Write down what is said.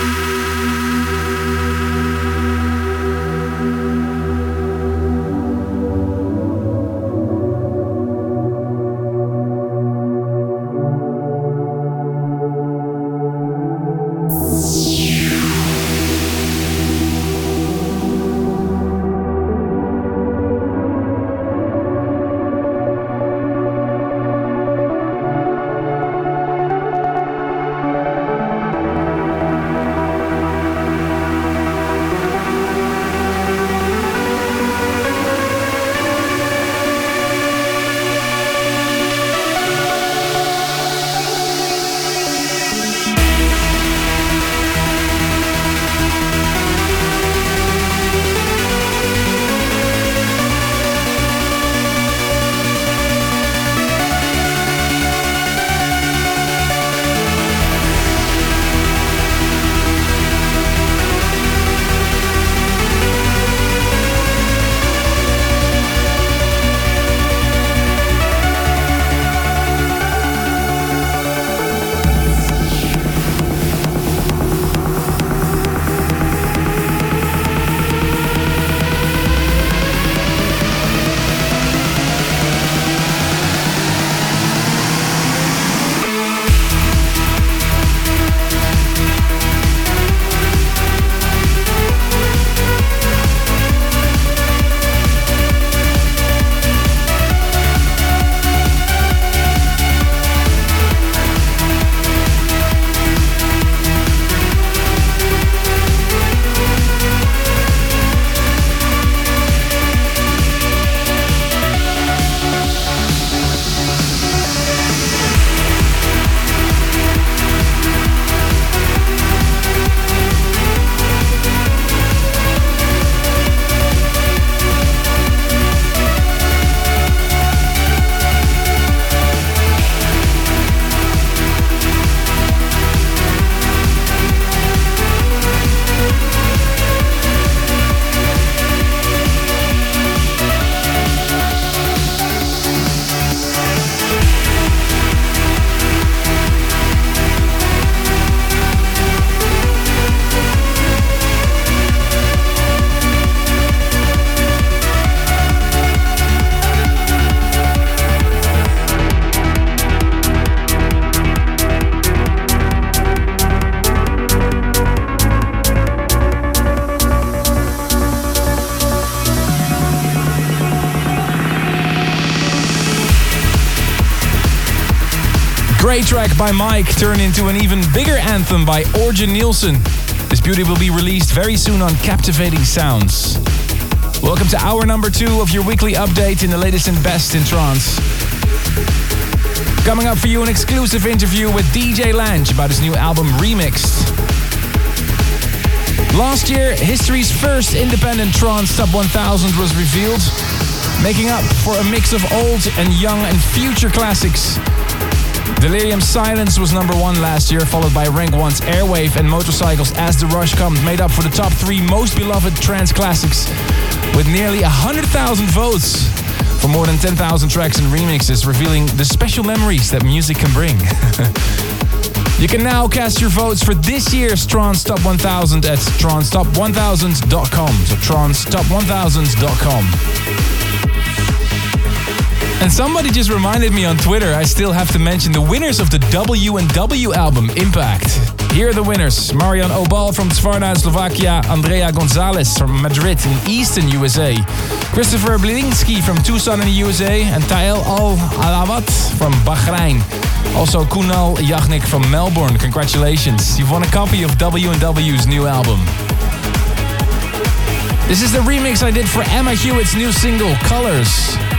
Great track by Mike turned into an even bigger anthem by Orjan Nilsen. This beauty will be released very soon on Captivating Sounds. Welcome to hour number 2 of your weekly update in the latest and best in trance. Coming up for you, an exclusive interview with DJ Lange about his new album Remixed. Last year, history's first independent trance top 1000 was revealed, making up for a mix of old and young and future classics. Delirium Silence was number 1 last year, followed by Rank 1's Airwave and Motorcycles As the Rush Comes, made up for the top 3 most beloved trance classics, with nearly 100,000 votes for more than 10,000 tracks and remixes, revealing the special memories that music can bring. You can now cast your votes for this year's Trance Top 1000 at transtop1000.com. So transtop1000.com. And somebody just reminded me on Twitter, I still have to mention the winners of the W&W album, Impact. Here are the winners: Marian Obal from Zvarna in Slovakia, Andrea Gonzalez from Madrid in Eastern USA, Christopher Blilinski from Tucson in the USA, and Tael Al-Alawat from Bahrain. Also Kunal Yachnik from Melbourne. Congratulations, you've won a copy of W&W's new album. This is the remix I did for Emma Hewitt's new single, Colors.